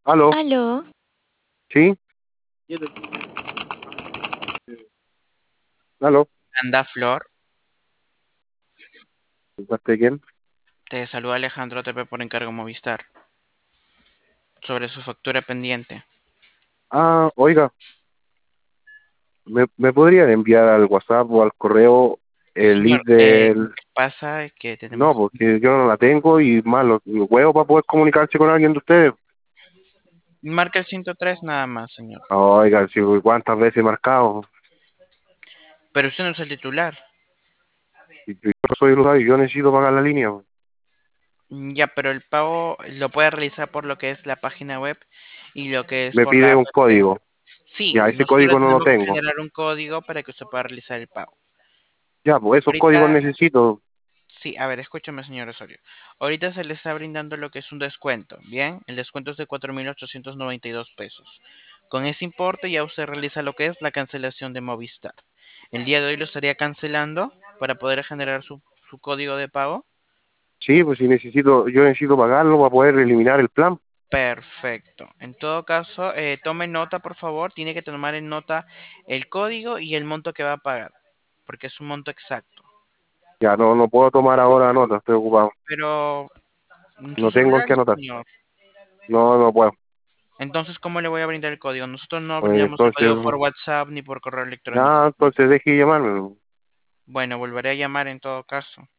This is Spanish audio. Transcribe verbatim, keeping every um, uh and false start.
Aló, Aló, ¿sí? Aló, Anda Flor, ¿de parte de quién? te saluda Alejandro T P por encargo Movistar sobre su factura pendiente. Ah, oiga, ¿me, me podrían enviar al WhatsApp o al correo el Señor, link eh, lo del... que pasa es que No, tenemos... porque yo no la tengo y más los, los huevos para poder comunicarse con alguien de ustedes. Marca el ciento tres nada más, señor. Oiga, si cuántas veces he marcado. Pero usted no es el titular. Y Yo soy el usuario, yo necesito pagar la línea. Mm, Ya, pero el pago lo puede realizar por lo que es la página web y lo que es Me por la pide app. un código. Sí, Ya, ese nosotros le código no lo tenemos que tengo. generar un código para que usted pueda realizar el pago. Ya, pues esos códigos Ahorita, necesito. sí, a ver, escúchame, señor Osorio. Ahorita se le está brindando lo que es un descuento, ¿bien? El descuento es de cuatro mil ochocientos noventa y dos pesos. Con ese importe ya usted realiza lo que es la cancelación de Movistar. El día de hoy lo estaría cancelando para poder generar su, su código de pago. Sí, pues si necesito, yo necesito pagarlo para poder eliminar el plan. Perfecto. En todo caso, eh, tome nota, por favor. Tiene que tomar en nota el código y el monto que va a pagar, porque es un monto exacto. Ya, no, no puedo tomar ahora nota, estoy ocupado. Pero en su No tengo en celular, qué anotar. señor. No, no puedo. Entonces, ¿cómo le voy a brindar el código? Nosotros no Pues brindamos el código por entonces, WhatsApp ni por correo electrónico. ya, entonces deje de llamarme. Bueno, volveré a llamar en todo caso.